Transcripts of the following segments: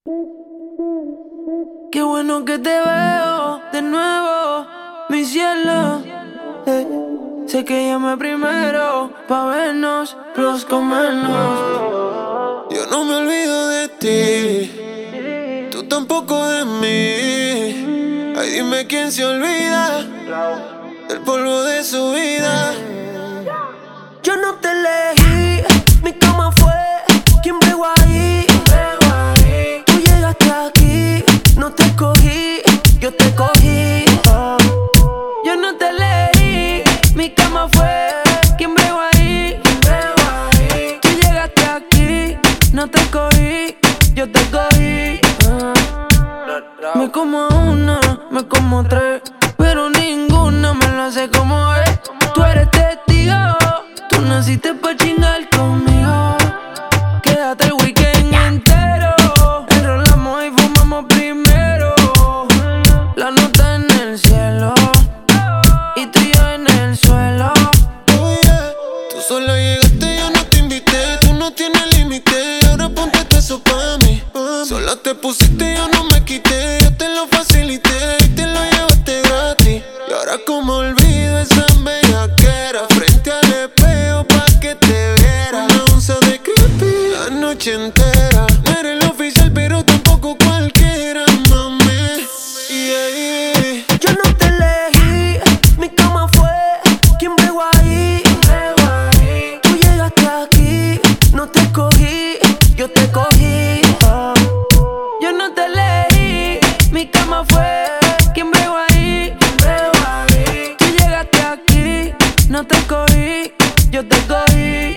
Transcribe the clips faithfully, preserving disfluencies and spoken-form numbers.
Qué bueno que te veo de nuevo, mi cielo. Eh, sé que llamé primero pa' vernos, los comernos. Yo no me olvido de ti, tú tampoco de mí. Ay, dime quién se olvida del polvo de su vida. Yo no te elegí, mi cama fue quien bregó ahí. Tú llegaste aquí, no te escogí, yo te cogí. Yo no te elegí, mi cama fue quien bregó ahí. Tú llegaste aquí, no te escogí, yo te cogí. Me como una, me como tres, pero ninguna me lo hace como es. Tú eres testigo, tú naciste pa' chingar conmigo. Quédate el weekend entero, enrolamos y fumamos primero. La nota en el cielo y tú y yo en el suelo. Oh yeah, tú sola llegaste, yo no te invité. Tú no tienes límite, ahora ponte eso pa' mí. Sola te pusiste, yo no me quité. Yo te lo facilité y te lo llevaste gratis. Y ahora como olvido esa bellaquera frente al espejo pa' que te viera. Una onza de creepy la noche entera. No eres el oficial pero tampoco cualquiera, mami. Yeah, yeah. Yo no te elegí, mi cama fue quien bregó ahí. Tú llegaste aquí, no te escogí, yo te cogí. Yo no te elegí, mi cama fue quien bregó ahí. Tú llegaste aquí, no te escogí, yo te cogí.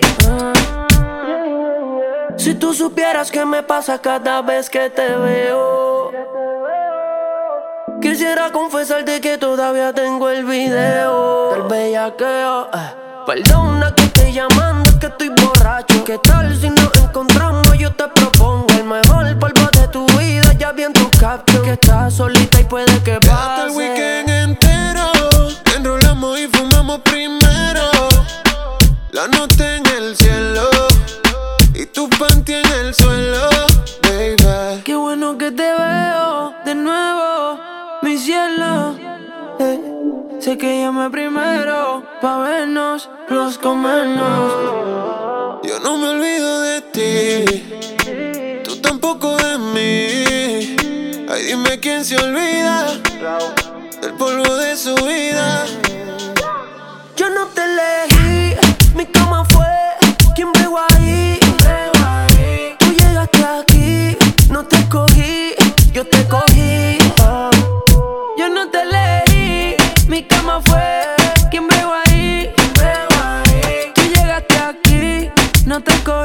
Si tú supieras qué me pasa cada vez que te veo, quisiera confesarte que todavía tengo el video del bellaqueo. eh. Perdona que estoy llamando, es que estoy borracho. ¿Qué tal si nos encontramos? Yo te propongo el mejor polvo de tu vida. Ya vi en tu caption que estás solita y puede que Quédate el pase. weekend entero, enrolamos y fumamos primero. La nota en el cielo y tu panty en el suelo, baby. Qué bueno que te veo de nuevo, mi cielo. Eh, sé que llamé primero pa' vernos, los comernos. Yo no me olvido de ti, tú tampoco de mí. Ay, dime quién se olvida del polvo de su vida. Yo no te elegí, mi cama fue quien bregó ahí. Tú llegaste aquí, no te escogí, yo te cogí. Yo no te elegí, mi cama fue quien bregó ahí. Tú llegaste aquí, no te escogí.